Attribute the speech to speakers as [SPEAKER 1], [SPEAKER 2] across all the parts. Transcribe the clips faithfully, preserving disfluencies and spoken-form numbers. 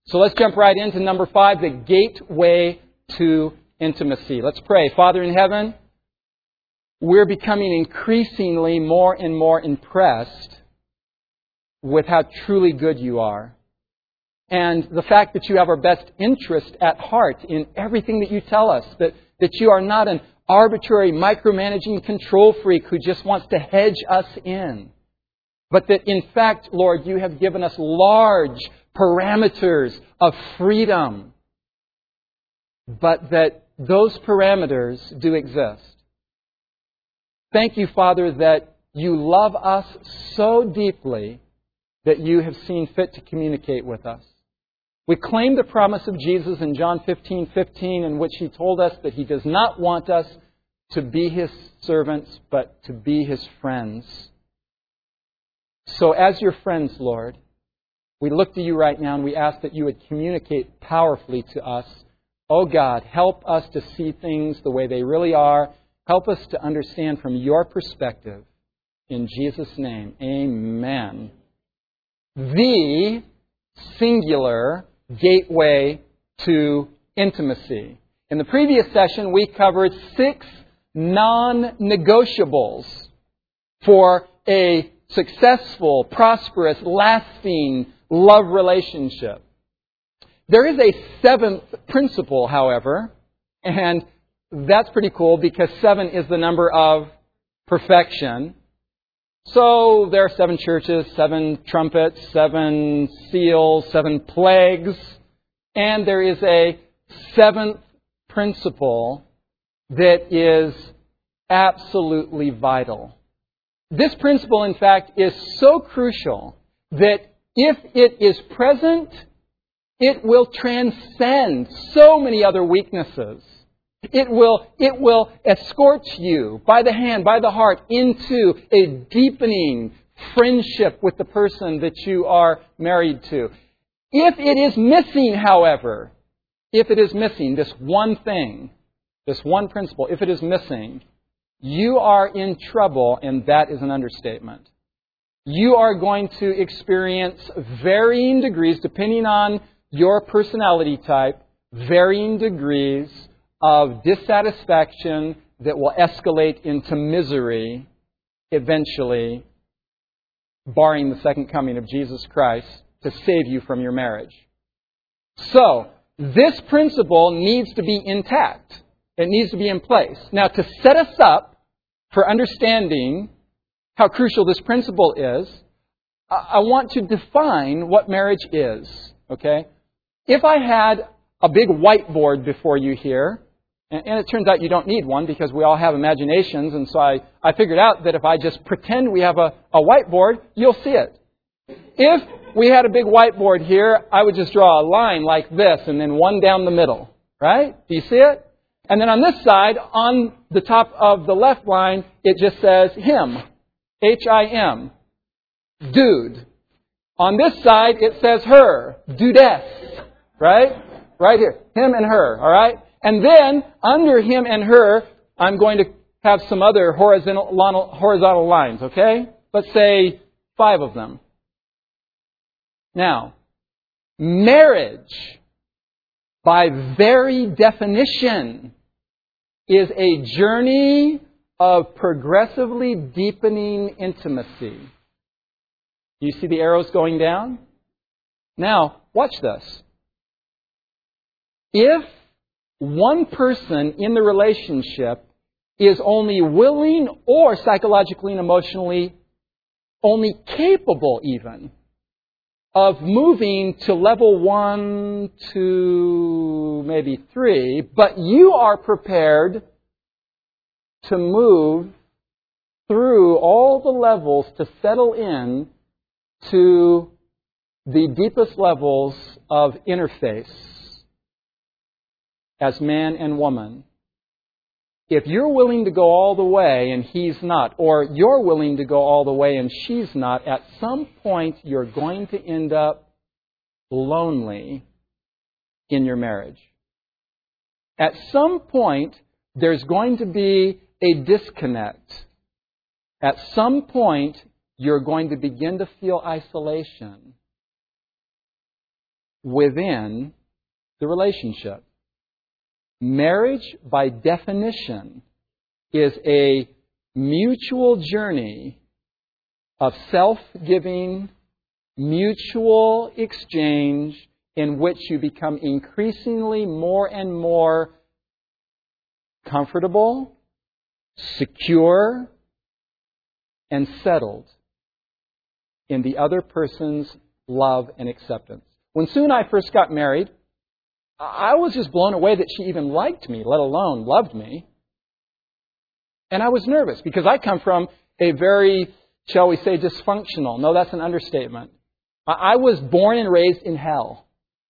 [SPEAKER 1] So let's jump right into number five, the gateway to intimacy. Let's pray. Father in heaven, we're becoming increasingly more and more impressed with how truly good you are. And the fact that you have our best interest at heart in everything that you tell us. That, that you are not an arbitrary, micromanaging control freak who just wants to hedge us in. But that in fact, Lord, you have given us large parameters of freedom. But that those parameters do exist. Thank you, Father, that you love us so deeply that you have seen fit to communicate with us. We claim the promise of Jesus in John fifteen fifteen, in which He told us that He does not want us to be His servants, but to be His friends. So as your friends, Lord, we look to you right now and we ask that you would communicate powerfully to us. Oh God, help us to see things the way they really are. Help us to understand from your perspective. In Jesus' name, amen. The singular gateway to intimacy. In the previous session, we covered six non-negotiables for a successful, prosperous, lasting love relationship. There is a seventh principle, however, and that's pretty cool because seven is the number of perfection. So there are seven churches, seven trumpets, seven seals, seven plagues, and there is a seventh principle that is absolutely vital. This principle, in fact, is so crucial that if it is present, it will transcend so many other weaknesses. It will, it will escort you by the hand, by the heart, into a deepening friendship with the person that you are married to. If it is missing, however, if it is missing, this one thing, this one principle, if it is missing, you are in trouble, and that is an understatement. You are going to experience varying degrees, depending on your personality type, varying degrees of dissatisfaction that will escalate into misery eventually, barring the second coming of Jesus Christ to save you from your marriage. So, this principle needs to be intact. It needs to be in place. Now, to set us up for understanding how crucial this principle is, I want to define what marriage is. Okay? If I had a big whiteboard before you here, and it turns out you don't need one because we all have imaginations, and so I, I figured out that if I just pretend we have a, a whiteboard, you'll see it. If we had a big whiteboard here, I would just draw a line like this and then one down the middle. Right? Do you see it? And then on this side, on the top of the left line, it just says him. H I M. Dude. On this side, it says her. Dudess. Right? Right here. Him and her. All right? And then, under him and her, I'm going to have some other horizontal, horizontal lines, okay? Let's say five of them. Now, marriage, by very definition, is a journey of progressively deepening intimacy. You see the arrows going down? Now, watch this. If one person in the relationship is only willing or psychologically and emotionally only capable even of moving to level one, two, maybe three, but you are prepared to move through all the levels to settle in to the deepest levels of interface as man and woman. If you're willing to go all the way and he's not, or you're willing to go all the way and she's not, at some point you're going to end up lonely in your marriage. At some point, there's going to be a disconnect. At some point, you're going to begin to feel isolation. within the relationship. Marriage, by definition, is a mutual journey of self-giving, mutual exchange in which you become increasingly more and more comfortable, secure, and settled in the other person's love and acceptance. When Sue and I first got married, I was just blown away that she even liked me, let alone loved me. And I was nervous because I come from a very, shall we say, dysfunctional. No, that's an understatement. I was born and raised in hell.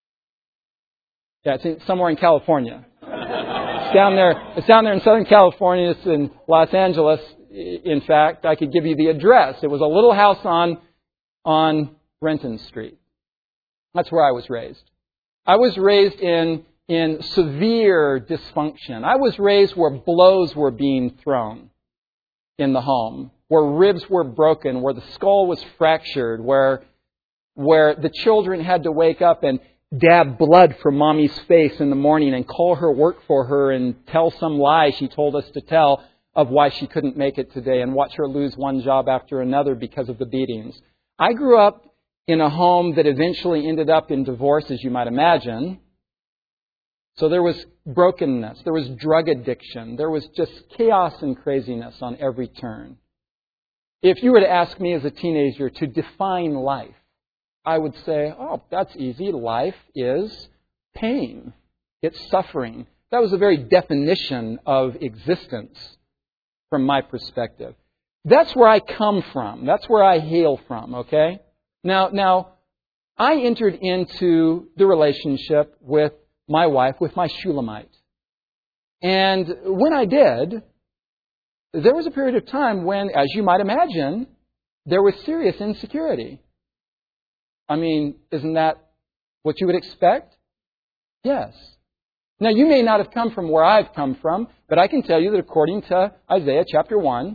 [SPEAKER 1] Yeah, it's in, somewhere in California. It's down there. It's down there in Southern California. It's in Los Angeles. In fact, I could give you the address. It was a little house on on Renton Street. That's where I was raised. I was raised in in severe dysfunction. I was raised where blows were being thrown in the home, where ribs were broken, where the skull was fractured, where where the children had to wake up and dab blood from Mommy's face in the morning and call her work for her and tell some lie she told us to tell of why she couldn't make it today and watch her lose one job after another because of the beatings. I grew up in a home that eventually ended up in divorce, as you might imagine. So there was brokenness, there was drug addiction, there was just chaos and craziness on every turn. If you were to ask me as a teenager to define life, I would say, oh, that's easy. Life is pain. It's suffering. That was the very definition of existence from my perspective. That's where I come from. That's where I hail from, okay? Now, now, I entered into the relationship with my wife, with my Shulamite. And when I did, there was a period of time when, as you might imagine, there was serious insecurity. I mean, isn't that what you would expect? Yes. Now, you may not have come from where I've come from, but I can tell you that according to Isaiah chapter one,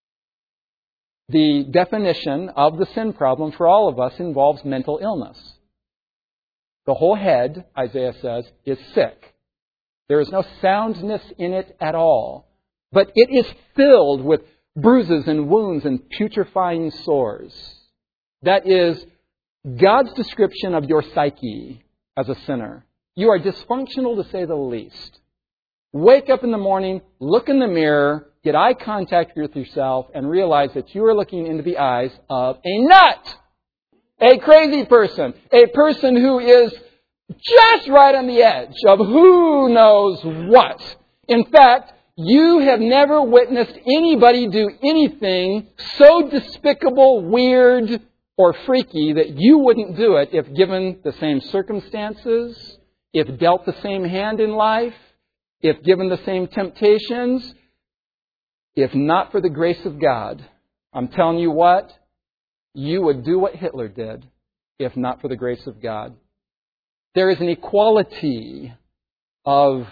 [SPEAKER 1] the definition of the sin problem for all of us involves mental illness. The whole head, Isaiah says, is sick. There is no soundness in it at all. But it is filled with bruises and wounds and putrefying sores. That is God's description of your psyche as a sinner. You are dysfunctional to say the least. Wake up in the morning, look in the mirror, get eye contact with yourself, and realize that you are looking into the eyes of a nut, a crazy person, a person who is just right on the edge of who knows what. In fact, you have never witnessed anybody do anything so despicable, weird, or freaky that you wouldn't do it if given the same circumstances, if dealt the same hand in life, if given the same temptations, if not for the grace of God. I'm telling you what, you would do what Hitler did if not for the grace of God. There is an equality of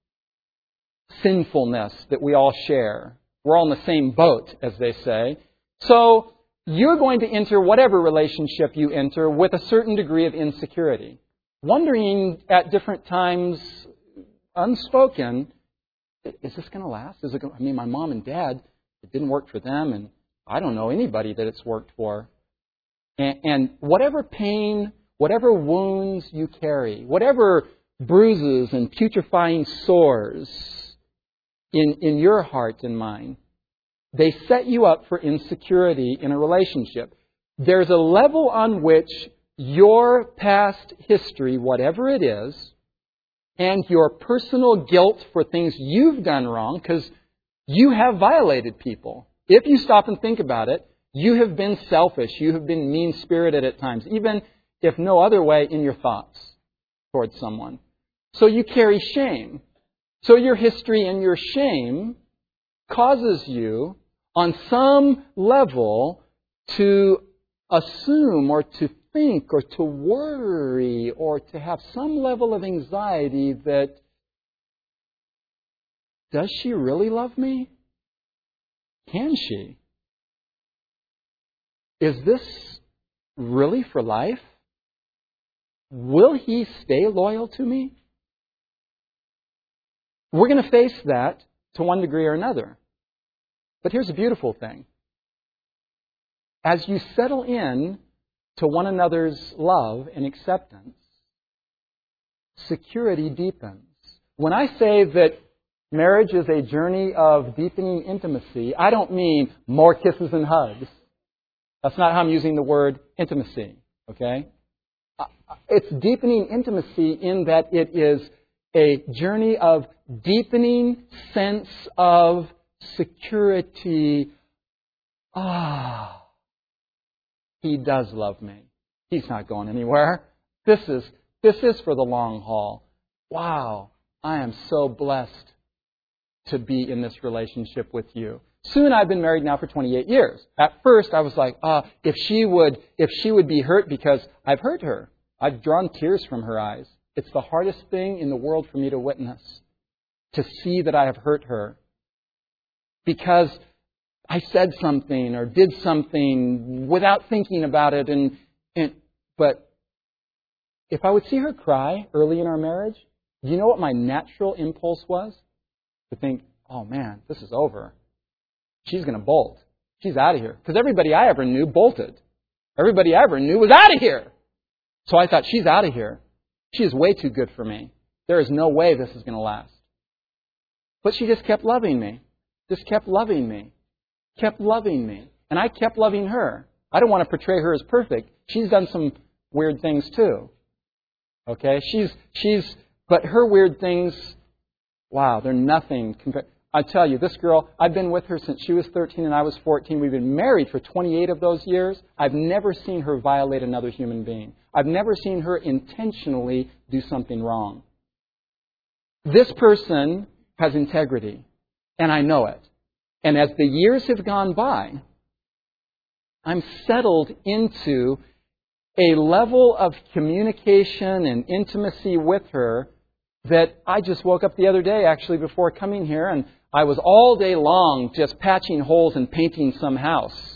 [SPEAKER 1] sinfulness that we all share. We're all in the same boat, as they say. So you're going to enter whatever relationship you enter with a certain degree of insecurity, wondering at different times, unspoken, is this going to last? Is it going, I mean, my mom and dad, it didn't work for them, and I don't know anybody that it's worked for. And, and whatever pain, whatever wounds you carry, whatever bruises and putrefying sores in, in your heart and mind, they set you up for insecurity in a relationship. There's a level on which your past history, whatever it is, and your personal guilt for things you've done wrong, because you have violated people. If you stop and think about it, you have been selfish. You have been mean-spirited at times, even if no other way in your thoughts towards someone. So you carry shame. So your history and your shame causes you, on some level, to assume or to think or to worry or to have some level of anxiety that, does she really love me? Can she? Is this really for life? will he stay loyal to me? We're going to face that to one degree or another. But here's a beautiful thing. As you settle in to one another's love and acceptance, security deepens. When I say that marriage is a journey of deepening intimacy, I don't mean more kisses and hugs. That's not how I'm using the word intimacy, okay? It's deepening intimacy in that it is a journey of deepening sense of security. Ah, he does love me. He's not going anywhere. This is this is for the long haul. Wow, I am so blessed to be in this relationship with you. Soon, I've been married now for twenty-eight years. At first, I was like, ah, if she would, if she would be hurt because I've hurt her. I've drawn tears from her eyes. It's the hardest thing in the world for me to witness, to see that I have hurt her. Because I said something or did something without thinking about it. And, and but if I would see her cry early in our marriage, do you know what my natural impulse was? To think, oh man, this is over. She's going to bolt. She's out of here. Because everybody I ever knew bolted. Everybody I ever knew was out of here. So I thought, she's out of here. She is way too good for me. There is no way this is going to last. But she just kept loving me. Just kept loving me. Kept loving me. And I kept loving her. I don't want to portray her as perfect. She's done some weird things too. Okay? She's, she's, but her weird things, wow, they're nothing compared. I tell you, this girl, I've been with her since she was thirteen and I was fourteen. We've been married for twenty-eight of those years. I've never seen her violate another human being. I've never seen her intentionally do something wrong. This person has integrity, and I know it. And as the years have gone by, I'm settled into a level of communication and intimacy with her that I just woke up the other day, actually, before coming here, and I was all day long just patching holes and painting some house.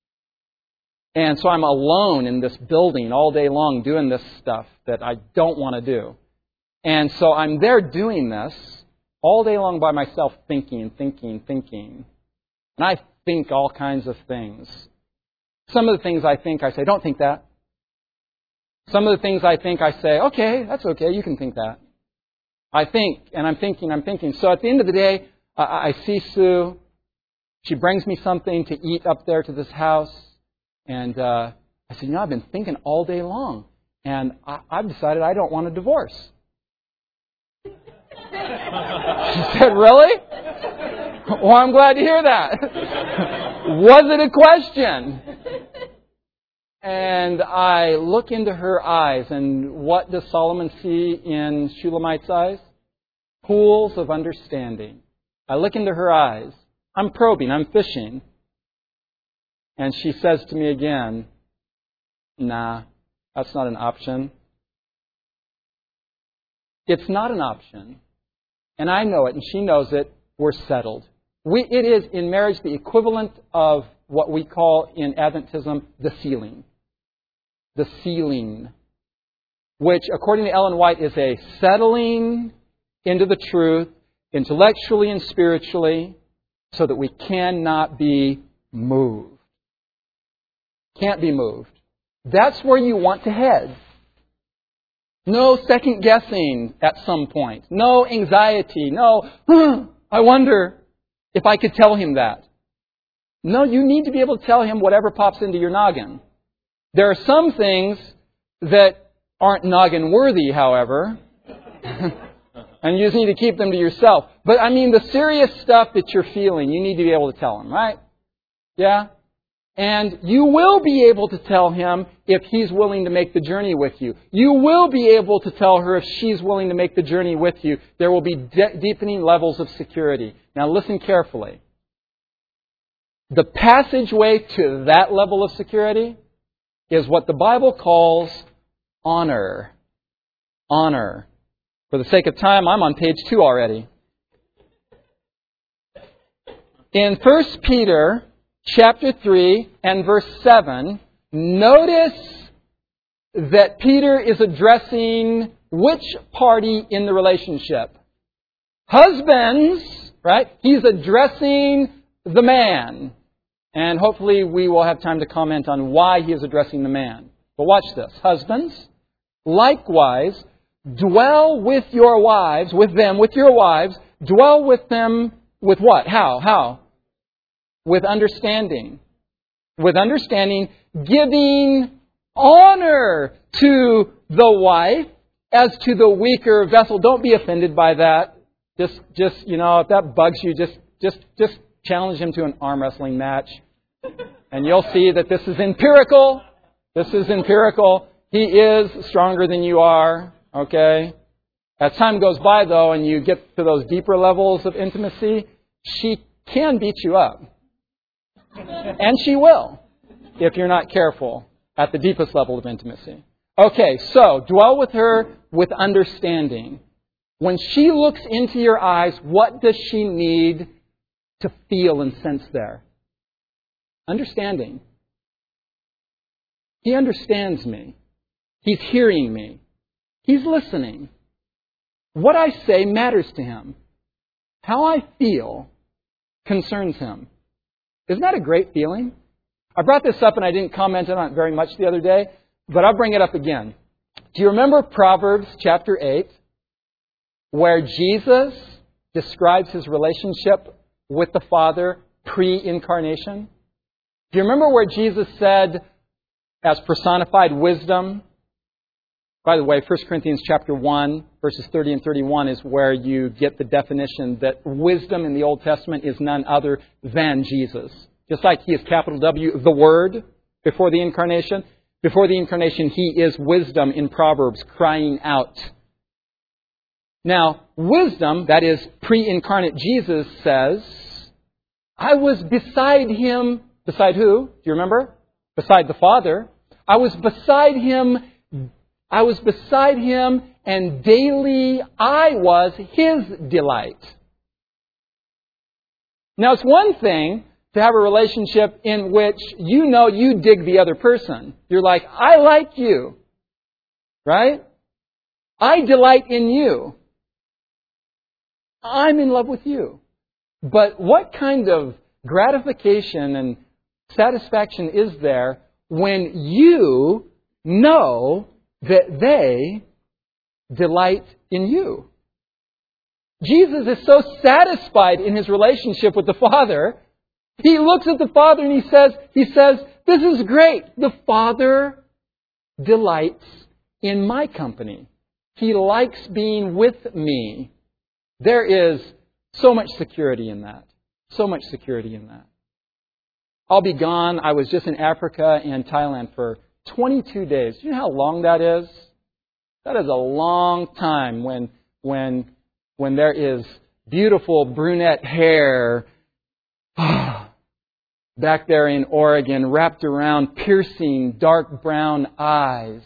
[SPEAKER 1] And so I'm alone in this building all day long doing this stuff that I don't want to do. And so I'm there doing this all day long by myself, thinking, thinking, thinking. And I think all kinds of things. Some of the things I think, I say, don't think that. Some of the things I think, I say, okay, that's okay, you can think that. I think, and I'm thinking, I'm thinking. So at the end of the day, I, I see Sue. She brings me something to eat up there to this house. And uh, I said, you know, I've been thinking all day long. And I, I've decided I don't want a divorce. She said, really? Well, I'm glad to hear that. Was it a question? And I look into her eyes, and what does Solomon see in Shulamite's eyes? Pools of understanding. I look into her eyes. I'm probing, I'm fishing. And she says to me again, nah, that's not an option. It's not an option. And I know it, and she knows it. We're settled. We, it is, in marriage, the equivalent of what we call in Adventism the ceiling. The ceiling, which, according to Ellen White, is a settling into the truth, intellectually and spiritually, so that we cannot be moved. Can't be moved. That's where you want to head. No second guessing at some point. No anxiety. No, huh, I wonder if I could tell him that. No, you need to be able to tell him whatever pops into your noggin. There are some things that aren't noggin worthy, however. And you just need to keep them to yourself. But I mean, the serious stuff that you're feeling, you need to be able to tell him, right? Yeah? And you will be able to tell him if he's willing to make the journey with you. You will be able to tell her if she's willing to make the journey with you. There will be de- deepening levels of security. Now listen carefully. The passageway to that level of security is what the Bible calls honor. Honor. For the sake of time, I'm on page two already. In First Peter chapter three and verse seven, notice that Peter is addressing which party in the relationship? Husbands, right? He's addressing the man. And hopefully we will have time to comment on why he is addressing the man. But watch this. Husbands, likewise, dwell with your wives, with them, with your wives. Dwell with them with what? How? How? With understanding. With understanding, giving honor to the wife as to the weaker vessel. Don't be offended by that. Just, just, you know, if that bugs you, just, just, just challenge him to an arm wrestling match. And you'll see that this is empirical. This is empirical. He is stronger than you are. Okay? As time goes by, though, and you get to those deeper levels of intimacy, she can beat you up. And she will, if you're not careful, at the deepest level of intimacy. Okay, so dwell with her with understanding. When she looks into your eyes, what does she need to feel and sense there? Understanding. He understands me. He's hearing me. He's listening. What I say matters to him. How I feel concerns him. Isn't that a great feeling? I brought this up and I didn't comment on it very much the other day, but I'll bring it up again. Do you remember Proverbs chapter eight, where Jesus describes his relationship with the Father pre-incarnation? Do you remember where Jesus said, as personified wisdom? By the way, First Corinthians chapter one, verses thirty and thirty-one is where you get the definition that wisdom in the Old Testament is none other than Jesus. Just like He is capital W, the Word, before the incarnation. Before the incarnation, He is wisdom in Proverbs, crying out. Now, wisdom, that is pre-incarnate Jesus, says, I was beside Him. Beside who? Do you remember? Beside the Father. I was beside Him. I was beside Him, and daily I was His delight. Now, it's one thing to have a relationship in which you know you dig the other person. You're like, I like you. Right? I delight in you. I'm in love with you. But what kind of gratification and satisfaction is there when you know that they delight in you? Jesus is so satisfied in His relationship with the Father. He looks at the Father and He says, He says, this is great. The Father delights in my company. He likes being with me. There is so much security in that. So much security in that. I'll be gone. I was just in Africa and Thailand for twenty-two days. Do you know how long that is? That is a long time when, when, when there is beautiful brunette hair back there in Oregon, wrapped around piercing dark brown eyes.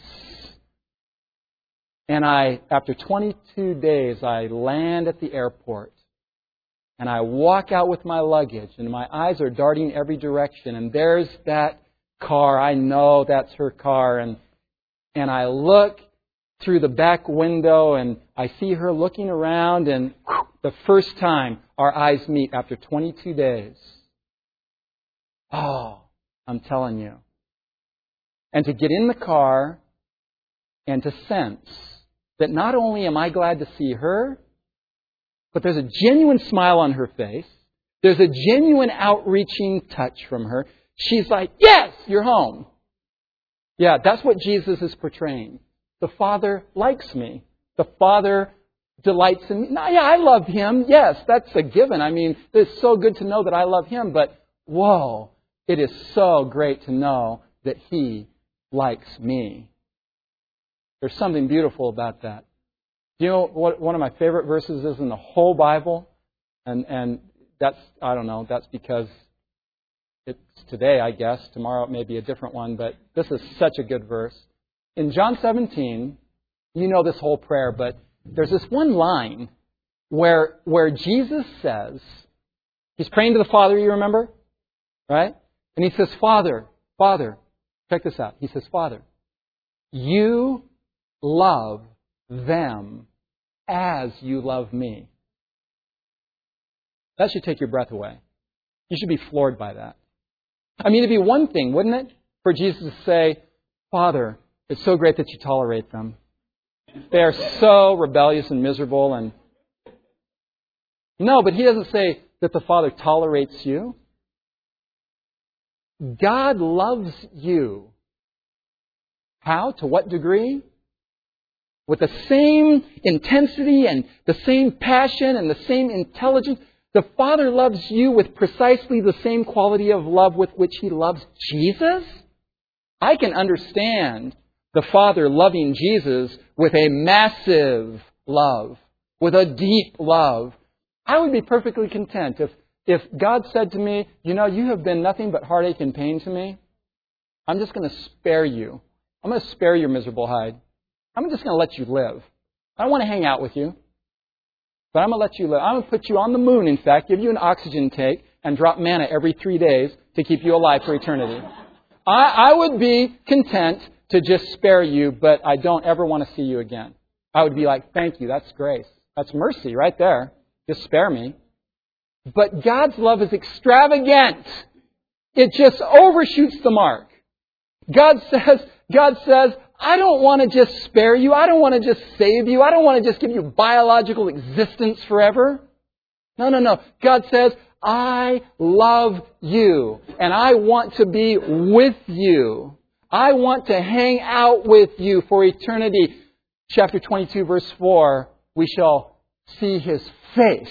[SPEAKER 1] And I, after twenty-two days, I land at the airport. And I walk out with my luggage, and my eyes are darting every direction. And there's that car. I know that's her car. And, and I look through the back window, and I see her looking around. And whew, the first time our eyes meet after twenty-two days. Oh, I'm telling you. And to get in the car and to sense that not only am I glad to see her, but there's a genuine smile on her face. There's a genuine outreaching touch from her. She's like, yes, you're home. Yeah, that's what Jesus is portraying. The Father likes me. The Father delights in me. Now, yeah, I love Him. Yes, that's a given. I mean, it's so good to know that I love Him. But, whoa, it is so great to know that He likes me. There's something beautiful about that. Do you know what one of my favorite verses is in the whole Bible? And and that's, I don't know, that's because it's today, I guess. Tomorrow it may be a different one, but this is such a good verse. In John seventeen, you know this whole prayer, but there's this one line where where Jesus says, He's praying to the Father, you remember? Right? And He says, Father, Father, check this out. He says, Father, You love them as you love me. That should take your breath away. You should be floored by that. I mean, it'd be one thing, wouldn't it, for Jesus to say, Father, it's so great that you tolerate them. They are so rebellious and miserable. And no, but He doesn't say that the Father tolerates you. God loves you. How? To what degree? With the same intensity and the same passion and the same intelligence. The Father loves you with precisely the same quality of love with which He loves Jesus. I can understand the Father loving Jesus with a massive love, with a deep love. I would be perfectly content if, if God said to me, you know, you have been nothing but heartache and pain to me. I'm just going to spare you. I'm going to spare your miserable hide. I'm just going to let you live. I don't want to hang out with you. But I'm going to let you live. I'm going to put you on the moon, in fact, give you an oxygen tank, and drop manna every three days to keep you alive for eternity. I, I would be content to just spare you, but I don't ever want to see you again. I would be like, thank you, that's grace. That's mercy right there. Just spare me. But God's love is extravagant. It just overshoots the mark. God says, God says, I don't want to just spare you. I don't want to just save you. I don't want to just give you biological existence forever. No, no, no. God says, I love you and I want to be with you. I want to hang out with you for eternity. Chapter twenty-two, verse four, we shall see His face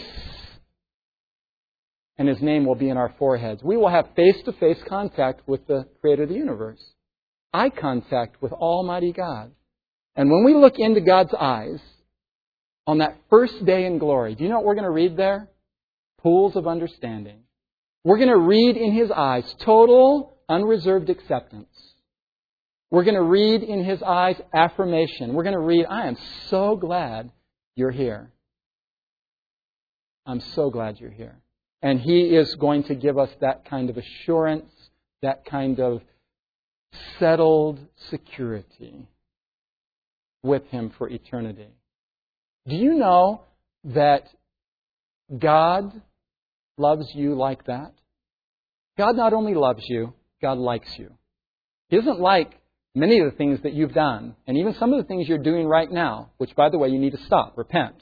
[SPEAKER 1] and His name will be in our foreheads. We will have face-to-face contact with the Creator of the universe. Eye contact with Almighty God. And when we look into God's eyes on that first day in glory, do you know what we're going to read there? Pools of understanding. We're going to read in His eyes total, unreserved acceptance. We're going to read in His eyes affirmation. We're going to read, I am so glad you're here. I'm so glad you're here. And He is going to give us that kind of assurance, that kind of settled security with Him for eternity. Do you know that God loves you like that? God not only loves you, God likes you. He doesn't like many of the things that you've done, and even some of the things you're doing right now, which, by the way, you need to stop, repent.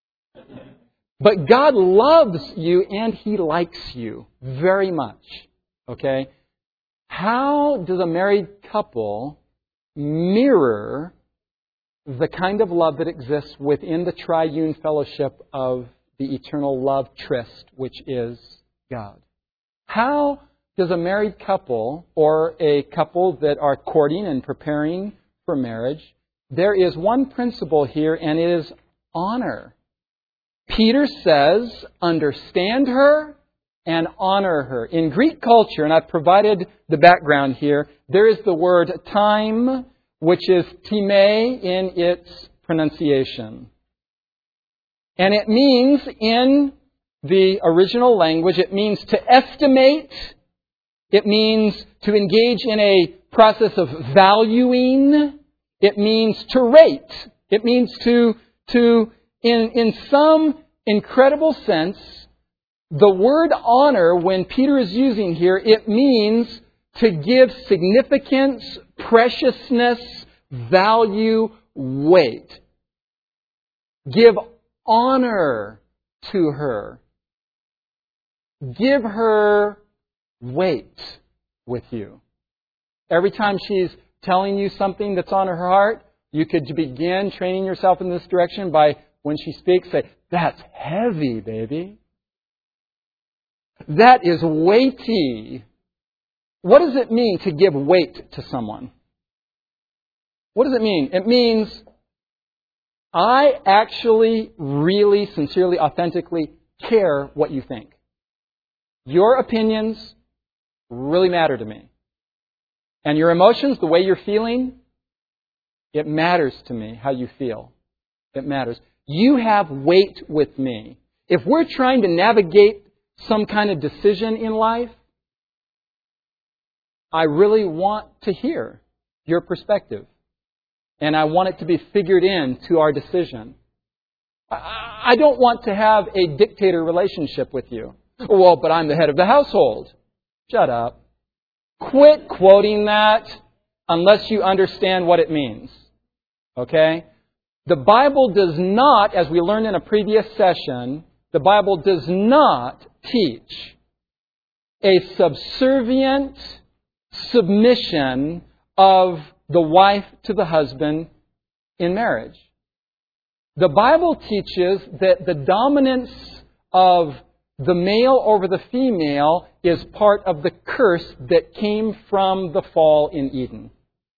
[SPEAKER 1] But God loves you and He likes you very much. Okay? How does a married couple mirror the kind of love that exists within the triune fellowship of the eternal love tryst, which is God? How does a married couple or a couple that are courting and preparing for marriage, there is one principle here, and it is honor. Peter says, understand her and honor her. In Greek culture, and I've provided the background here, there is the word time, which is time in its pronunciation. And it means, in the original language, it means to estimate. It means to engage in a process of valuing. It means to rate. It means to, to in, in some incredible sense, the word honor, when Peter is using here, it means to give significance, preciousness, value, weight. Give honor to her. Give her weight with you. Every time she's telling you something that's on her heart, you could begin training yourself in this direction by, when she speaks, say, that's heavy, baby. That is weighty. What does it mean to give weight to someone? What does it mean? It means I actually, really, sincerely, authentically care what you think. Your opinions really matter to me. And your emotions, the way you're feeling, it matters to me how you feel. It matters. You have weight with me. If we're trying to navigate some kind of decision in life, I really want to hear your perspective. And I want it to be figured into our decision. I don't want to have a dictator relationship with you. Well, but I'm the head of the household. Shut up. Quit quoting that unless you understand what it means. Okay? The Bible does not, as we learned in a previous session, the Bible does not teach a subservient submission of the wife to the husband in marriage. The Bible teaches that the dominance of the male over the female is part of the curse that came from the fall in Eden.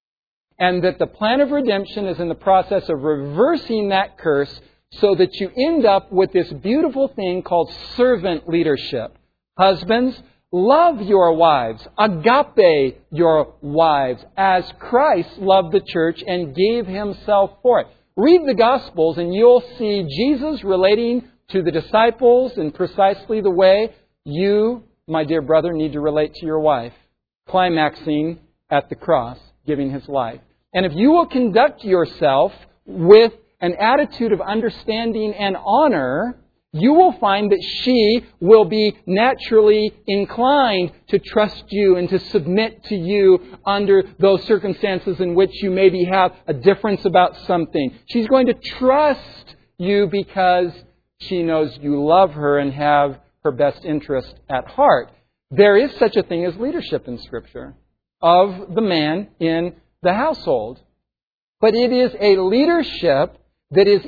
[SPEAKER 1] And that the plan of redemption is in the process of reversing that curse so that you end up with this beautiful thing called servant leadership. Husbands, love your wives. Agape your wives as Christ loved the church and gave Himself for it. Read the Gospels and you'll see Jesus relating to the disciples in precisely the way you, my dear brother, need to relate to your wife. Climaxing at the cross, giving His life. And if you will conduct yourself with an attitude of understanding and honor, you will find that she will be naturally inclined to trust you and to submit to you under those circumstances in which you maybe have a difference about something. She's going to trust you because she knows you love her and have her best interest at heart. There is such a thing as leadership in Scripture of the man in the household. But it is a leadership that is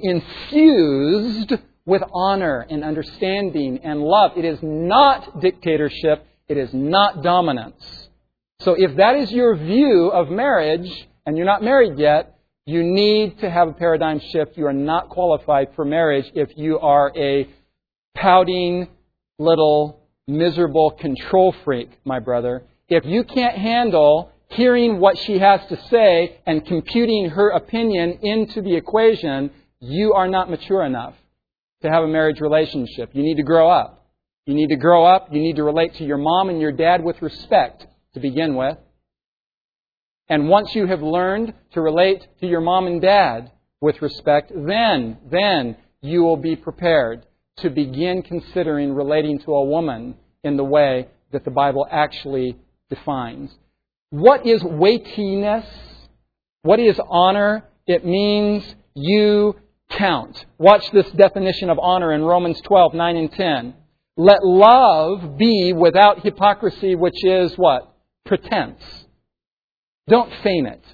[SPEAKER 1] infused with honor and understanding and love. It is not dictatorship. It is not dominance. So if that is your view of marriage, and you're not married yet, you need to have a paradigm shift. You are not qualified for marriage if you are a pouting, little, miserable control freak, my brother. If you can't handle hearing what she has to say and computing her opinion into the equation, you are not mature enough to have a marriage relationship. You need to grow up. You need to grow up. You need to relate to your mom and your dad with respect to begin with. And once you have learned to relate to your mom and dad with respect, then, then you will be prepared to begin considering relating to a woman in the way that the Bible actually defines. What is weightiness? What is honor? It means you count. Watch this definition of honor in Romans twelve, nine and ten. Let love be without hypocrisy, which is what? Pretense. Don't feign it.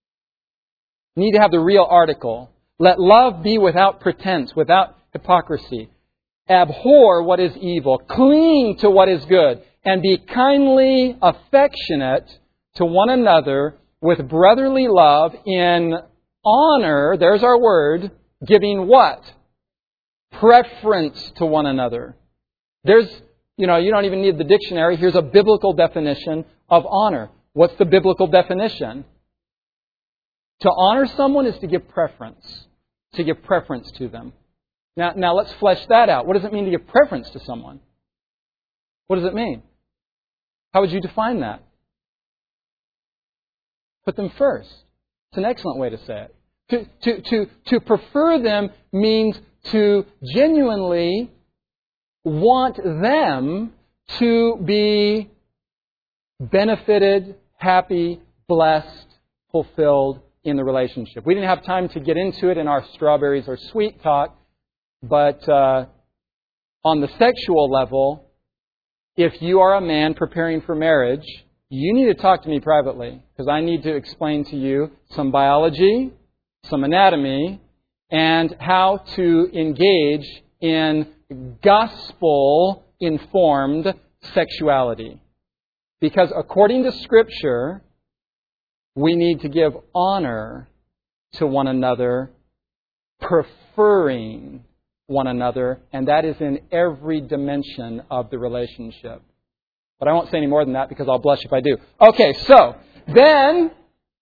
[SPEAKER 1] You need to have the real article. Let love be without pretense, without hypocrisy. Abhor what is evil. Cling to what is good. And be kindly affectionate to one another with brotherly love in honor. There's our word. Giving what? Preference to one another. There's, you know, you don't even need the dictionary. Here's a biblical definition of honor. What's the biblical definition? To honor someone is to give preference. To give preference to them. Now, now let's flesh that out. What does it mean to give preference to someone? What does it mean? How would you define that? Put them first. It's an excellent way to say it. To, to, to, to prefer them means to genuinely want them to be benefited, happy, blessed, fulfilled in the relationship. We didn't have time to get into it in our strawberries or sweet talk, but uh, on the sexual level, if you are a man preparing for marriage, you need to talk to me privately because I need to explain to you some biology, some anatomy, and how to engage in gospel-informed sexuality. Because according to Scripture, we need to give honor to one another, preferring one another, and that is in every dimension of the relationship. But I won't say any more than that because I'll blush if I do. Okay, so then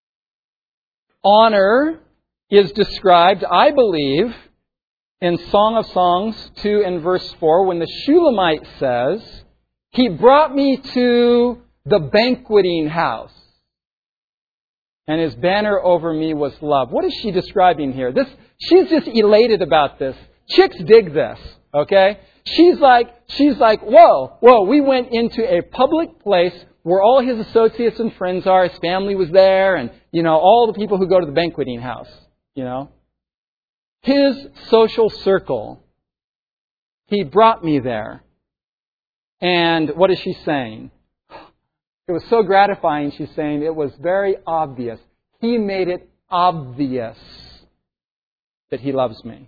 [SPEAKER 1] honor is described, I believe, in Song of Songs two and verse four, when the Shulamite says, He brought me to the banqueting house. and His banner over me was love. What is she describing here? This, she's just elated about this. Chicks dig this, okay? She's like, she's like, whoa, whoa, we went into a public place where all His associates and friends are. His family was there, and, you know, all the people who go to the banqueting house, you know. His social circle. He brought me there. And what is she saying? It was so gratifying, she's saying, it was very obvious. He made it obvious that He loves me.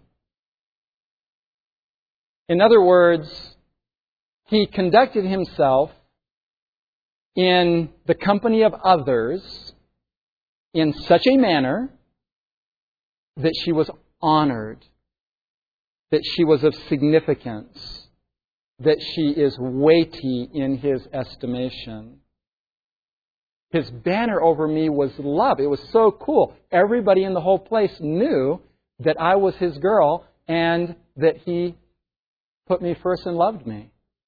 [SPEAKER 1] In other words, He conducted Himself in the company of others in such a manner that she was honored, that she was of significance, that she is weighty in His estimation. His banner over me was love. It was so cool. Everybody in the whole place knew that I was His girl and that He put me first and loved me.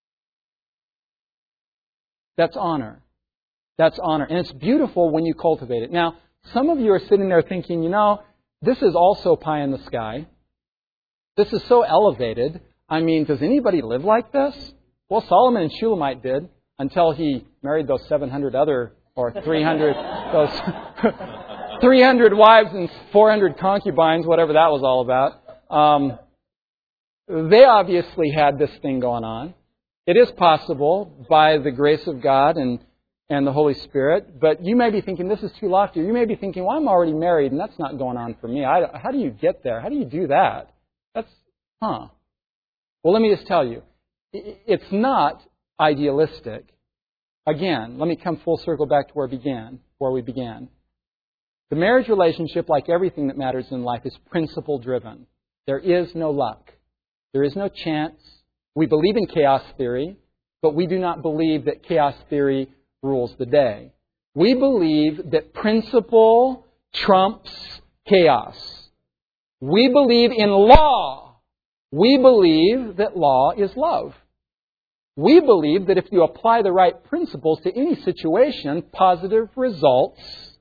[SPEAKER 1] That's honor. That's honor. And it's beautiful when you cultivate it. Now, some of you are sitting there thinking, you know, this is also pie in the sky. This is so elevated. I mean, does anybody live like this? Well, Solomon and Shulamite did until he married those seven hundred other, or three hundred, those three hundred wives and four hundred concubines, whatever that was all about. Um, they obviously had this thing going on. It is possible by the grace of God and, and the Holy Spirit, but you may be thinking, this is too lofty. You may be thinking, well, I'm already married and that's not going on for me. I, how do you get there? How do you do that? That's, huh. Well, let me just tell you, it's not idealistic. Again, let me come full circle back to where began, where we began. The marriage relationship, like everything that matters in life, is principle driven. There is no luck. There is no chance. We believe in chaos theory, but we do not believe that chaos theory rules the day. We believe that principle trumps chaos. We believe in law. We believe that law is love. We believe that if you apply the right principles to any situation, positive results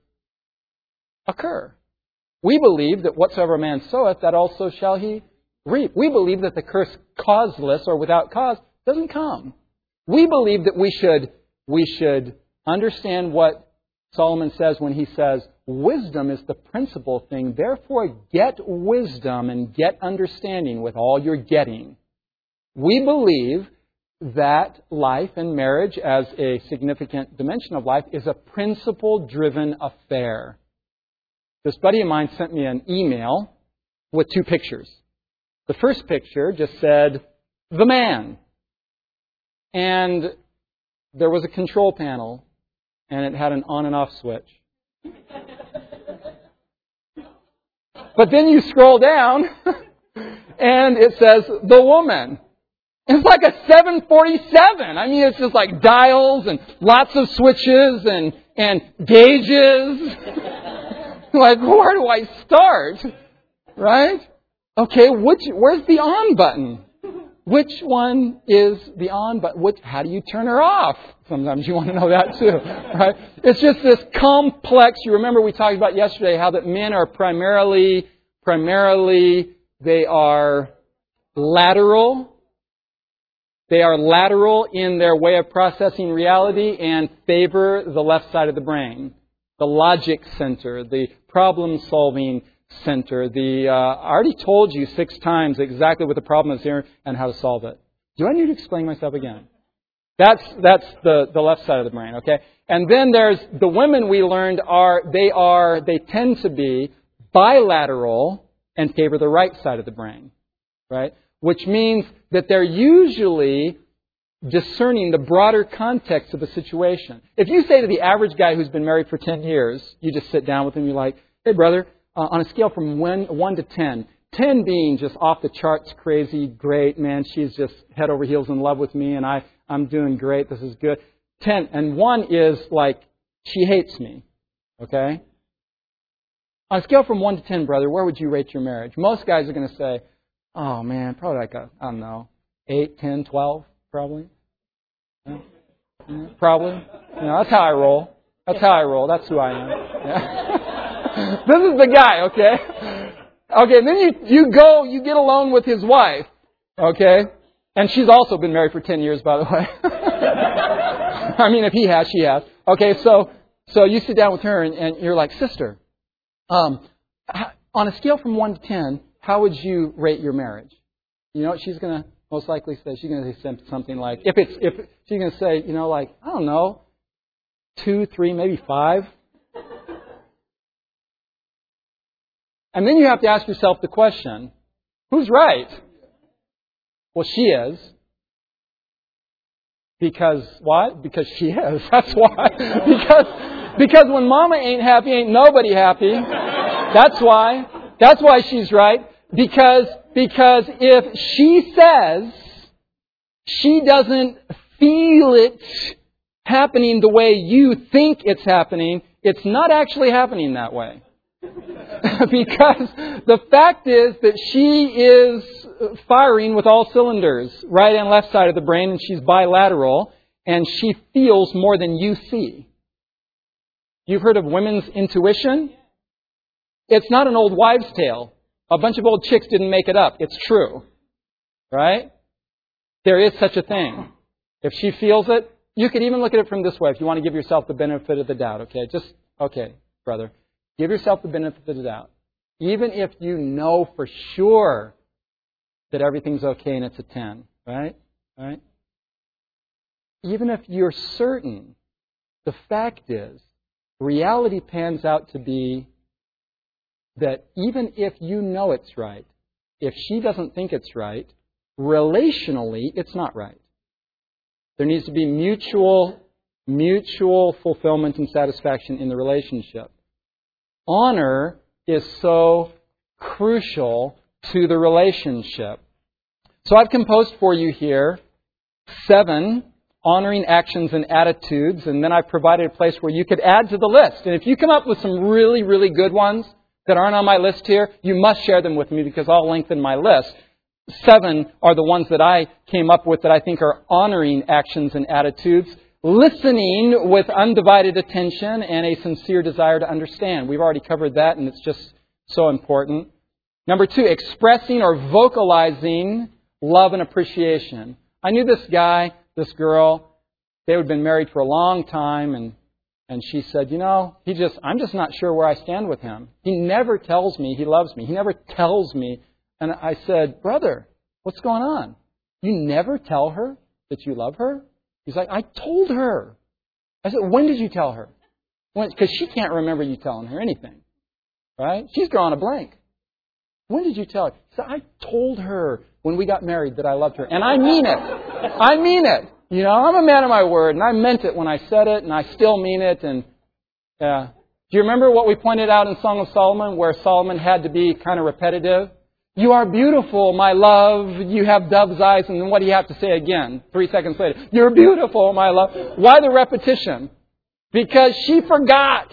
[SPEAKER 1] occur. We believe that whatsoever a man soweth, that also shall he reap. We believe that the curse causeless or without cause doesn't come. We believe that we should, we should understand what Solomon says when he says, wisdom is the principal thing. Therefore, get wisdom and get understanding with all you're getting. We believe that life and marriage as a significant dimension of life is a principle-driven affair. This buddy of mine sent me an email with two pictures. The first picture just said, the man. And there was a control panel, and it had an on and off switch. But then you scroll down, and it says, the woman. It's like a seven forty-seven. I mean, it's just like dials and lots of switches and, and gauges. Like, where do I start? Right? Okay, which, where's the on button? Which one is the on button? Which, how do you turn her off? Sometimes you want to know that too, right? It's just this complex. You remember we talked about yesterday how that men are primarily, primarily, they are lateral. They are lateral in their way of processing reality and favor the left side of the brain. The logic center, the problem-solving center. The uh, I already told you six times exactly what the problem is here and how to solve it. Do I need to explain myself again? That's that's the, the left side of the brain, okay? And then there's the women we learned are they are they tend to be bilateral and favor the right side of the brain, right? Which means that they're usually discerning the broader context of the situation. If you say to the average guy who's been married for ten years, you just sit down with him, you're like, hey brother, uh, on a scale from one, one to ten, ten being just off the charts crazy, great, man, she's just head over heels in love with me and I, I'm doing great, this is good. ten, and one is like, she hates me, okay? On a scale from one to ten, brother, where would you rate your marriage? Most guys are going to say, oh man, probably like a, I don't know, eight, ten, twelve, probably. Yeah. Yeah, probably. You know, that's how I roll. That's how I roll. That's who I am. Yeah. This is the guy, okay? Okay, and then you, you go, you get alone with his wife, okay? And she's also been married for ten years, by the way. I mean, if he has, she has. Okay, so so you sit down with her and, and you're like, sister, um, on a scale from one to ten, how would you rate your marriage? You know what she's going to most likely say? She's going to say something like, if it's if she's going to say, you know, like, I don't know, two, three, maybe five. And then you have to ask yourself the question, who's right? Well, she is. Because why? Because she is. That's why. Because because when Mama ain't happy, ain't nobody happy. That's why. That's why she's right. Because because if she says she doesn't feel it happening the way you think it's happening, it's not actually happening that way. Because the fact is that she is firing with all cylinders, right and left side of the brain, and she's bilateral, and she feels more than you see. You've heard of women's intuition? It's not an old wives' tale. A bunch of old chicks didn't make it up. It's true. Right? There is such a thing. If she feels it, you could even look at it from this way if you want to give yourself the benefit of the doubt. Okay, just, okay, brother. Give yourself the benefit of the doubt. Even if you know for sure that everything's okay and it's a ten, right? Right? Even if you're certain, the fact is, reality pans out to be that even if you know it's right, if she doesn't think it's right, relationally, it's not right. There needs to be mutual, mutual fulfillment and satisfaction in the relationship. Honor is so crucial to the relationship. So I've composed for you here seven honoring actions and attitudes, and then I've provided a place where you could add to the list. And if you come up with some really, really good ones that aren't on my list here, you must share them with me because I'll lengthen my list. Seven are the ones that I came up with that I think are honoring actions and attitudes. Listening with undivided attention and a sincere desire to understand. We've already covered that, and it's just so important. Number two, expressing or vocalizing love and appreciation. I knew this guy, this girl, they had been married for a long time, and and she said, you know, he just, I'm just not sure where I stand with him. He never tells me he loves me. He never tells me. And I said, brother, what's going on? You never tell her that you love her? He's like, I told her. I said, when did you tell her? Because she can't remember you telling her anything. Right? She's drawing a blank. When did you tell her? He said, I told her when we got married that I loved her. And I mean it. I mean it. You know, I'm a man of my word, and I meant it when I said it, and I still mean it. And uh, do you remember what we pointed out in Song of Solomon, where Solomon had to be kind of repetitive? You are beautiful, my love. You have dove's eyes. And then what do you have to say again? Three seconds later. You're beautiful, my love. Why the repetition? Because she forgot.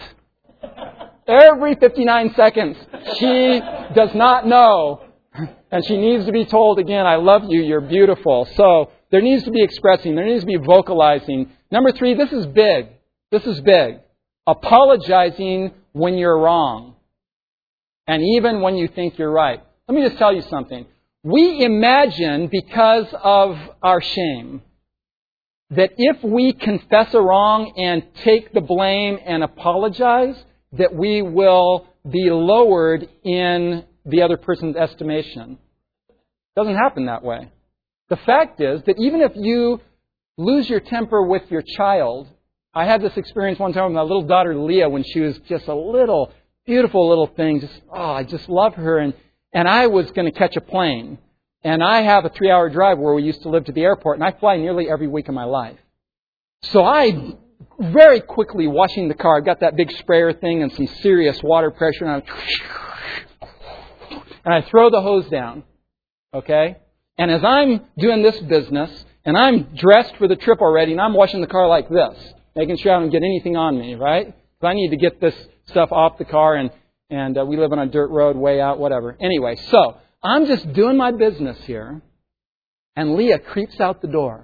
[SPEAKER 1] Every fifty-nine seconds, she does not know. And she needs to be told again, I love you, you're beautiful. So there needs to be expressing. There needs to be vocalizing. Number three, this is big. This is big. Apologizing when you're wrong. And even when you think you're right. Let me just tell you something. We imagine, because of our shame, that if we confess a wrong and take the blame and apologize, that we will be lowered in the other person's estimation. It doesn't happen that way. The fact is that even if you lose your temper with your child, I had this experience one time with my little daughter Leah when she was just a little, beautiful little thing. Just, oh, I just love her. And And I was going to catch a plane. And I have a three-hour drive where we used to live to the airport. And I fly nearly every week of my life. So I very quickly washing the car. I've got that big sprayer thing and some serious water pressure. And I, and I throw the hose down. Okay? And as I'm doing this business, and I'm dressed for the trip already, and I'm washing the car like this, making sure I don't get anything on me, right? Because I need to get this stuff off the car, and And uh, we live on a dirt road way out, whatever. Anyway, so I'm just doing my business here. And Leah creeps out the door.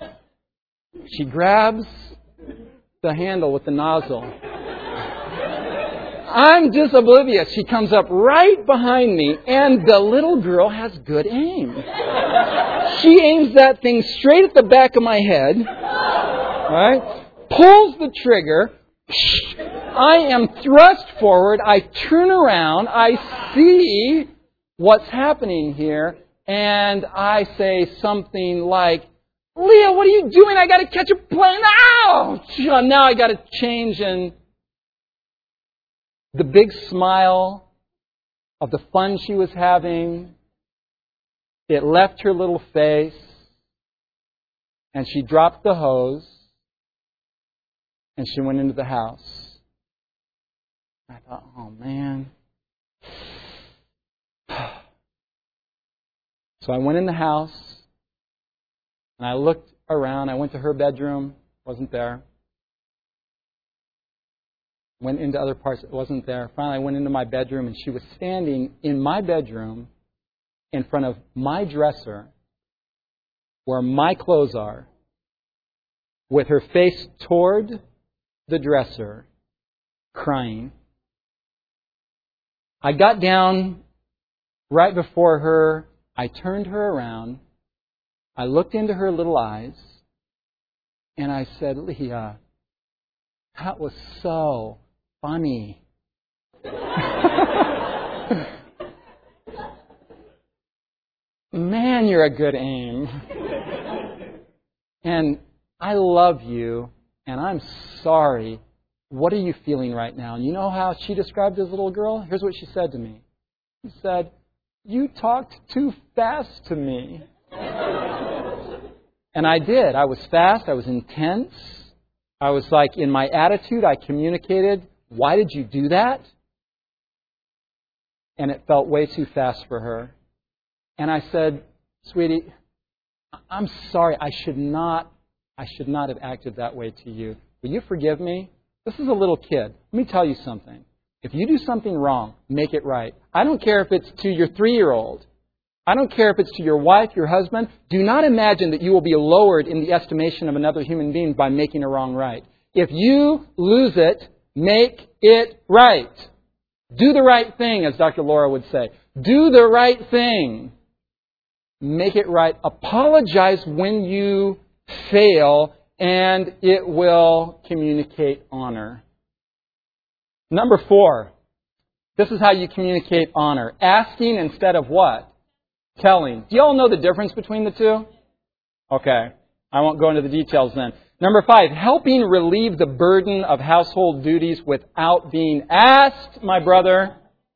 [SPEAKER 1] She grabs the handle with the nozzle. I'm just oblivious. She comes up right behind me, and the little girl has good aim. She aims that thing straight at the back of my head, right? Pulls the trigger. I am thrust forward. I turn around. I see what's happening here, and I say something like, Leah, what are you doing? I got to catch a plane. Ouch! Now I got to change, and the big smile of the fun she was having, it left her little face, and she dropped the hose, and she went into the house. I thought, oh man. So I went in the house, and I looked around. I went to her bedroom, wasn't there. Went into other parts, it wasn't there. Finally, I went into my bedroom, and she was standing in my bedroom in front of my dresser where my clothes are, with her face toward the dresser, crying. I got down right before her. I turned her around. I looked into her little eyes, and I said, Leah, that was so funny. Man, you're a good aim. And I love you, and I'm sorry. What are you feeling right now? And you know how she described this little girl? Here's what she said to me. She said, you talked too fast to me. And I did. I was fast. I was intense. I was like, in my attitude, I communicated, why did you do that? And it felt way too fast for her. And I said, sweetie, I'm sorry. I should not, I should not have acted that way to you. Will you forgive me? This is a little kid. Let me tell you something. If you do something wrong, make it right. I don't care if it's to your three-year-old. I don't care if it's to your wife, your husband. Do not imagine that you will be lowered in the estimation of another human being by making a wrong right. If you lose it, make it right. Do the right thing, as Doctor Laura would say. Do the right thing. Make it right. Apologize when you fail, and it will communicate honor. Number four. This is how you communicate honor. Asking instead of what? Telling. Do you all know the difference between the two? Okay. I won't go into the details then. Number five, helping relieve the burden of household duties without being asked, my brother.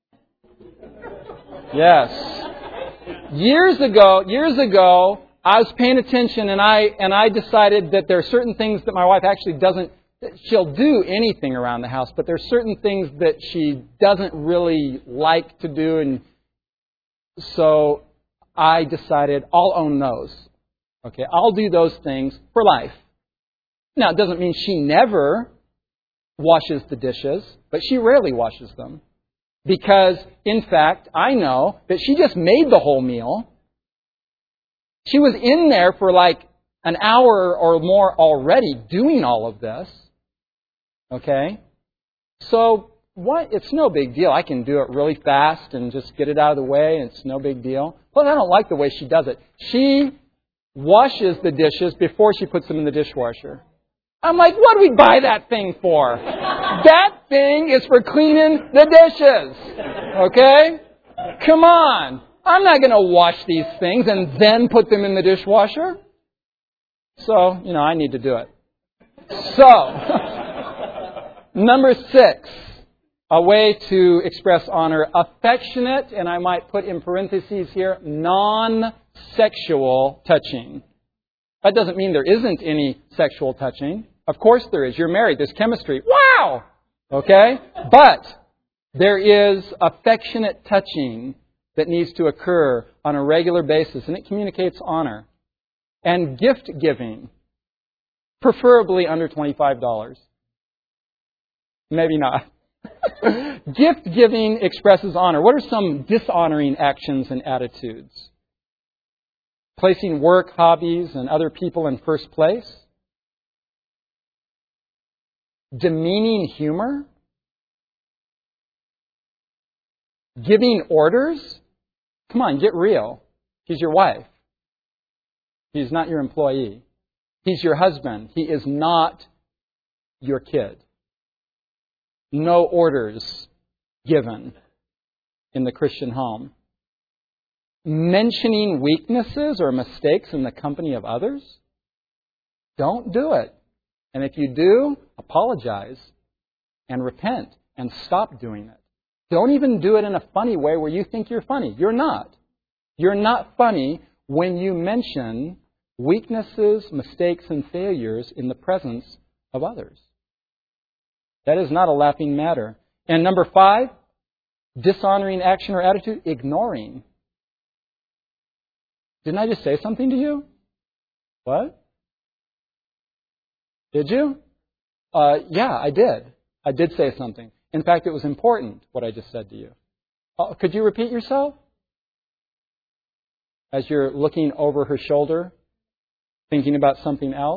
[SPEAKER 1] Yes. Years ago, years ago, I was paying attention, and I and I decided that there are certain things that my wife actually doesn't. She'll do anything around the house, but there are certain things that she doesn't really like to do, and so I decided I'll own those. Okay, I'll do those things for life. Now, it doesn't mean she never washes the dishes, but she rarely washes them. Because, in fact, I know that she just made the whole meal. She was in there for like an hour or more already doing all of this. Okay? So, what? It's no big deal. I can do it really fast and just get it out of the way, and it's no big deal. But I don't like the way she does it. She washes the dishes before she puts them in the dishwasher. I'm like, what do we buy that thing for? That thing is for cleaning the dishes. Okay? Come on. I'm not going to wash these things and then put them in the dishwasher. So, you know, I need to do it. So, number six, a way to express honor, affectionate, and I might put in parentheses here, non-sexual touching. That doesn't mean there isn't any sexual touching. Of course there is. You're married. There's chemistry. Wow! Okay? But there is affectionate touching that needs to occur on a regular basis, and it communicates honor. And gift giving, preferably under twenty-five dollars. Maybe not. Gift giving expresses honor. What are some dishonoring actions and attitudes? Placing work, hobbies, and other people in first place. Demeaning humor. Giving orders? Come on, get real. He's your wife. He's not your employee. He's your husband. He is not your kid. No orders given in the Christian home. Mentioning weaknesses or mistakes in the company of others? Don't do it. And if you do, apologize and repent and stop doing it. Don't even do it in a funny way where you think you're funny. You're not. You're not funny when you mention weaknesses, mistakes, and failures in the presence of others. That is not a laughing matter. And number five, dishonoring action or attitude, ignoring. Didn't I just say something to you? What? Did you? Uh, yeah, I did. I did say something. In fact, it was important what I just said to you. Uh, could you repeat yourself? As you're looking over her shoulder, thinking about something else?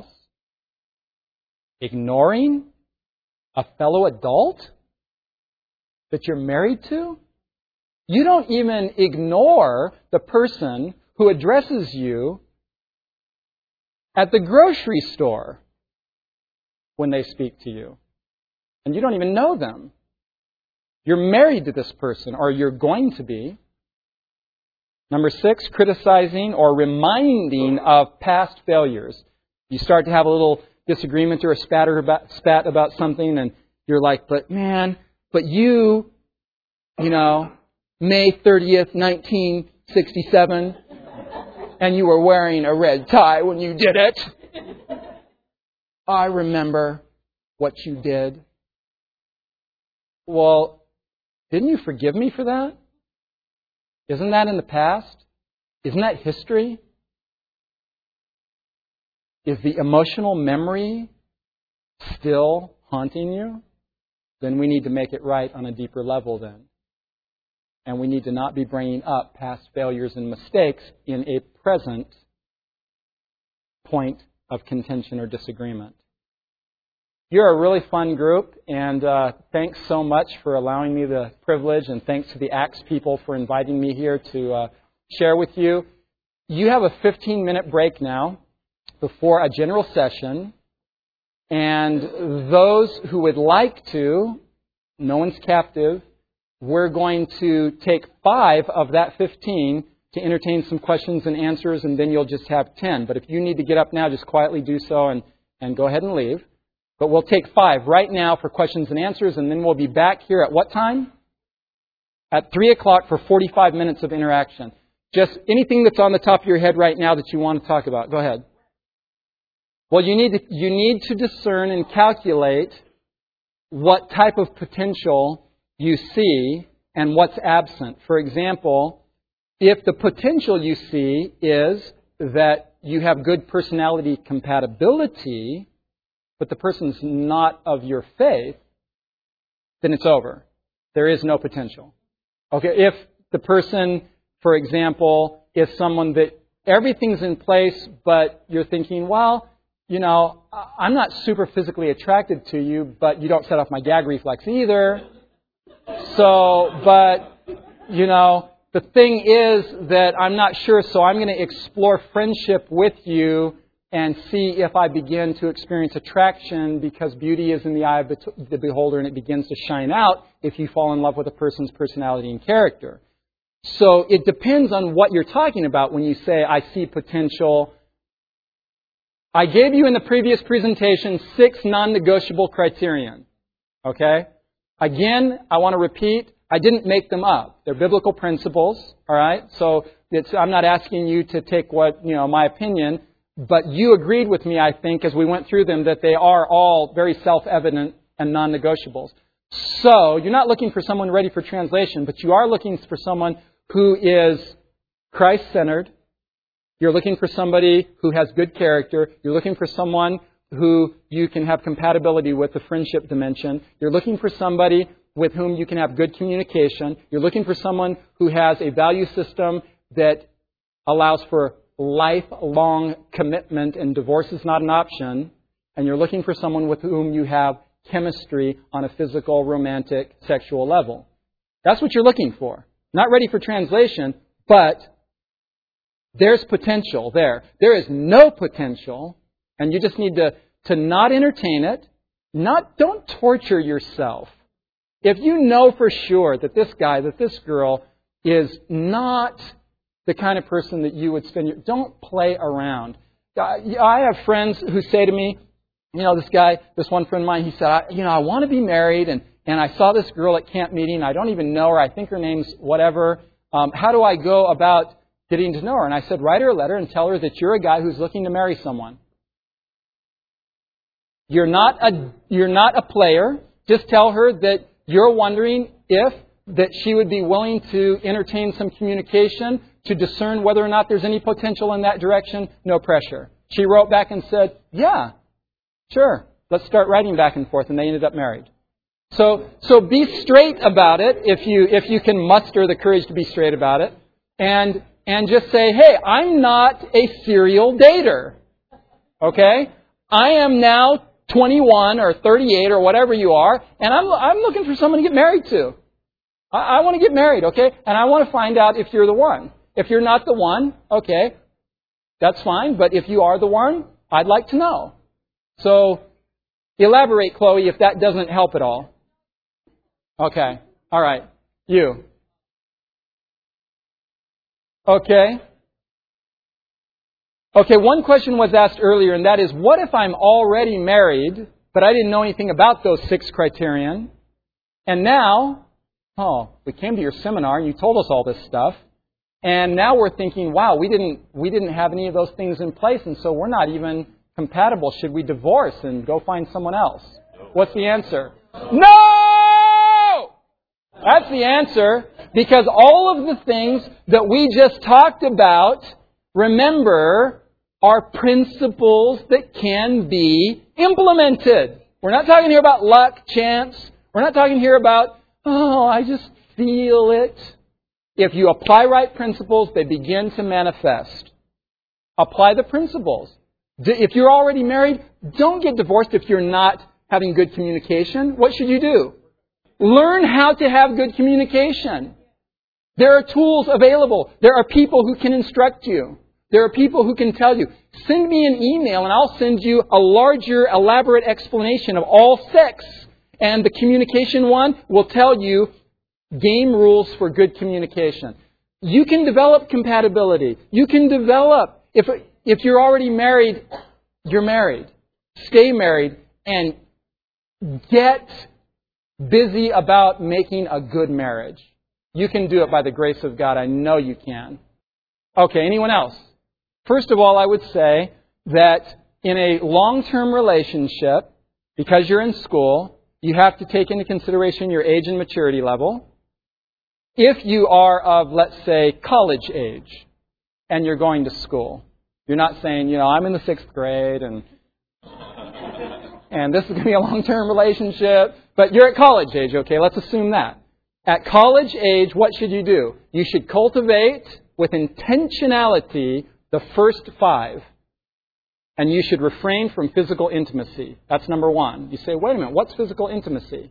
[SPEAKER 1] Ignoring a fellow adult that you're married to? You don't even ignore the person who addresses you at the grocery store when they speak to you. And you don't even know them. You're married to this person, or you're going to be. Number six, criticizing or reminding of past failures. You start to have a little disagreement or a spatter about, spat about something, and you're like, but man, but you, you know, May thirtieth, nineteen sixty-seven, and you were wearing a red tie when you did it. I remember what you did. Well, didn't you forgive me for that? Isn't that in the past? Isn't that history? Is the emotional memory still haunting you? Then we need to make it right on a deeper level then. And we need to not be bringing up past failures and mistakes in a present point of contention or disagreement. You're a really fun group, and uh, thanks so much for allowing me the privilege, and thanks to the Acts people for inviting me here to uh, share with you. You have a fifteen-minute break now before a general session, and those who would like to, no one's captive, we're going to take five of that fifteen to entertain some questions and answers, and then you'll just have ten. But if you need to get up now, just quietly do so and, and go ahead and leave. But we'll take five right now for questions and answers, and then we'll be back here at what time? At three o'clock for forty-five minutes of interaction. Just anything that's on the top of your head right now that you want to talk about. Go ahead. Well, you need to, you need to discern and calculate what type of potential you see and what's absent. For example, if the potential you see is that you have good personality compatibility, but the person's not of your faith, then it's over. There is no potential. Okay, if the person, for example, is someone that everything's in place, but you're thinking, well, you know, I'm not super physically attracted to you, but you don't set off my gag reflex either. So, but, you know, the thing is that I'm not sure, so I'm going to explore friendship with you and see if I begin to experience attraction, because beauty is in the eye of the beholder and it begins to shine out if you fall in love with a person's personality and character. So it depends on what you're talking about when you say, I see potential. I gave you in the previous presentation six non-negotiable criterion. Okay? Again, I want to repeat, I didn't make them up. They're biblical principles. All right? So it's, I'm not asking you to take what, you know, my opinion. But you agreed with me, I think, as we went through them, that they are all very self-evident and non-negotiables. So, you're not looking for someone ready for translation, but you are looking for someone who is Christ-centered. You're looking for somebody who has good character. You're looking for someone who you can have compatibility with, the friendship dimension. You're looking for somebody with whom you can have good communication. You're looking for someone who has a value system that allows for lifelong commitment, and divorce is not an option, and you're looking for someone with whom you have chemistry on a physical, romantic, sexual level. That's what you're looking for. Not ready for translation, but there's potential there. There is no potential, and you just need to, to not entertain it. Not, don't torture yourself. If you know for sure that this guy, that this girl is not the kind of person that you would spend your... Don't play around. I have friends who say to me, you know, this guy, this one friend of mine, he said, I, you know, I want to be married, and, and I saw this girl at camp meeting. I don't even know her. I think her name's whatever. Um, how do I go about getting to know her? And I said, write her a letter and tell her that you're a guy who's looking to marry someone. You're not a, you're not a player. Just tell her that you're wondering if that she would be willing to entertain some communication to discern whether or not there's any potential in that direction. No pressure. She wrote back and said, yeah, sure, let's start writing back and forth. And they ended up married. So, so be straight about it if you, if you can muster the courage to be straight about it. And, and just say, hey, I'm not a serial dater. Okay? I am now twenty-one or thirty-eight or whatever you are, and I'm, I'm looking for someone to get married to. I, I want to get married, okay? And I want to find out if you're the one. If you're not the one, okay, that's fine. But if you are the one, I'd like to know. So, elaborate, Chloe, if that doesn't help at all. Okay. All right. You. Okay. Okay, one question was asked earlier, and that is, what if I'm already married, but I didn't know anything about those six criterion, and now, oh, we came to your seminar and you told us all this stuff, and now we're thinking, wow, we didn't we didn't have any of those things in place, and so we're not even compatible. Should we divorce and go find someone else? What's the answer? No! That's the answer, because all of the things that we just talked about, remember, are principles that can be implemented. We're not talking here about luck, chance. We're not talking here about, oh, I just feel it. If you apply right principles, they begin to manifest. Apply the principles. If you're already married, don't get divorced if you're not having good communication. What should you do? Learn how to have good communication. There are tools available. There are people who can instruct you. There are people who can tell you. Send me an email and I'll send you a larger, elaborate explanation of all six. And the communication one will tell you game rules for good communication. You can develop compatibility. You can develop, if, if you're already married, you're married. Stay married and get busy about making a good marriage. You can do it by the grace of God. I know you can. Okay, anyone else? First of all, I would say that in a long-term relationship, because you're in school, you have to take into consideration your age and maturity level. If you are of, let's say, college age, and you're going to school, you're not saying, you know, I'm in the sixth grade, and and this is going to be a long-term relationship, but you're at college age, okay? Let's assume that. At college age, what should you do? You should cultivate with intentionality the first five. And you should refrain from physical intimacy. That's number one. You say, wait a minute, what's physical intimacy?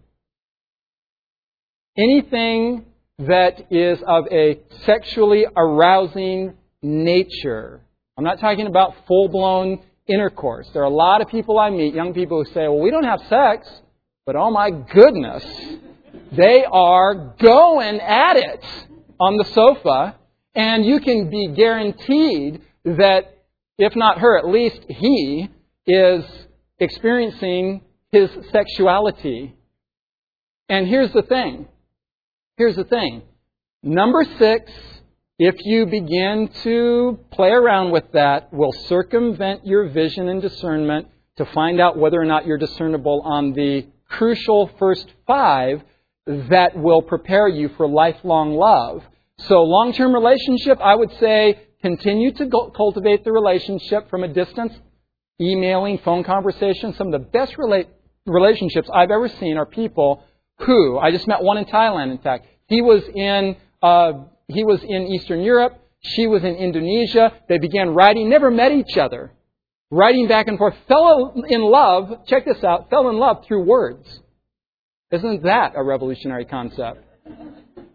[SPEAKER 1] Anything that is of a sexually arousing nature. I'm not talking about full-blown intercourse. There are a lot of people I meet, young people who say, well, we don't have sex, but oh my goodness, they are going at it on the sofa, and you can be guaranteed that, if not her, at least he is experiencing his sexuality. And here's the thing. Here's the thing. Number six, if you begin to play around with that, will circumvent your vision and discernment to find out whether or not you're discernible on the crucial first five that will prepare you for lifelong love. So long-term relationship, I would say, continue to cultivate the relationship from a distance, emailing, phone conversation. Some of the best rela- relationships I've ever seen are people who, I just met one in Thailand, in fact. He was in uh, he was in Eastern Europe. She was in Indonesia. They began writing, never met each other. Writing back and forth, fell in love, check this out, fell in love through words. Isn't that a revolutionary concept?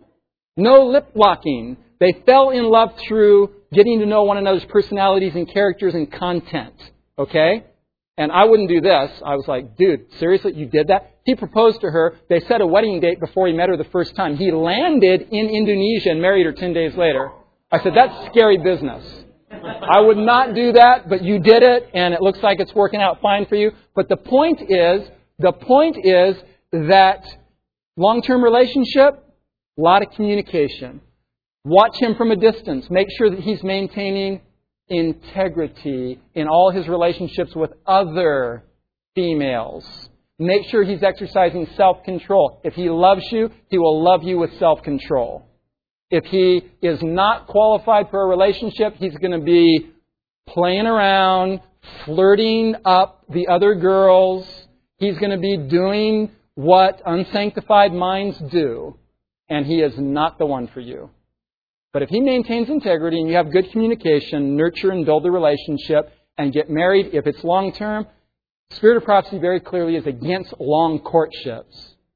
[SPEAKER 1] No lip locking. They fell in love through getting to know one another's personalities and characters and content. Okay? And I wouldn't do this. I was like, dude, seriously, you did that? He proposed to her. They set a wedding date before he met her the first time. He landed in Indonesia and married her ten days later. I said, that's scary business. I would not do that, but you did it, and it looks like it's working out fine for you. But the point is, the point is that long-term relationship, a lot of communication. Watch him from a distance. Make sure that he's maintaining integrity in all his relationships with other females. Make sure he's exercising self-control. If he loves you, he will love you with self-control. If he is not qualified for a relationship, he's going to be playing around, flirting up the other girls. He's going to be doing what unsanctified minds do. And he is not the one for you. But if he maintains integrity and you have good communication, nurture and build the relationship, and get married, if it's long-term, Spirit of Prophecy very clearly is against long courtships.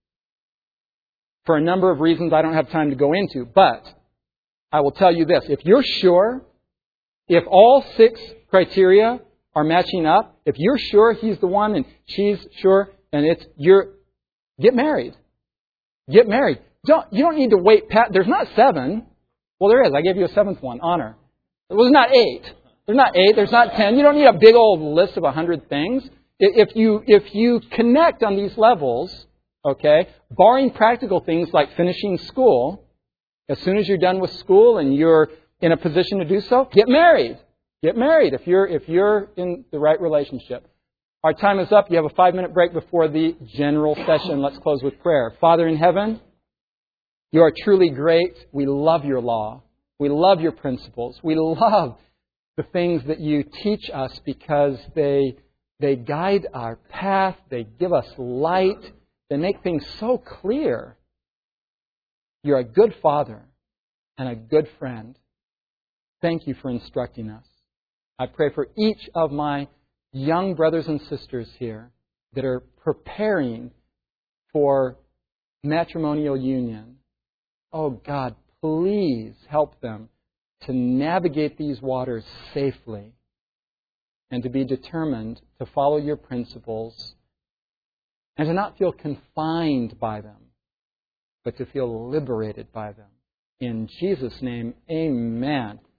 [SPEAKER 1] For a number of reasons I don't have time to go into. But I will tell you this. If you're sure, if all six criteria are matching up, if you're sure he's the one and she's sure, and it's you're get married. Get married. Don't you don't need to wait. Pat, there's not seven. Well, there is. I gave you a seventh one. Honor. Well, there's not eight. There's not eight. There's not ten. You don't need a big old list of a hundred things. If you if you connect on these levels, okay, barring practical things like finishing school, as soon as you're done with school and you're in a position to do so, get married. Get married if you're if you're in the right relationship. Our time is up. You have a five-minute break before the general session. Let's close with prayer. Father in heaven, you are truly great. We love your law. We love your principles. We love the things that you teach us because they they guide our path. They give us light. They make things so clear. You're a good father and a good friend. Thank you for instructing us. I pray for each of my young brothers and sisters here that are preparing for matrimonial union. Oh God, please help them to navigate these waters safely and to be determined to follow your principles and to not feel confined by them, but to feel liberated by them. In Jesus' name, amen.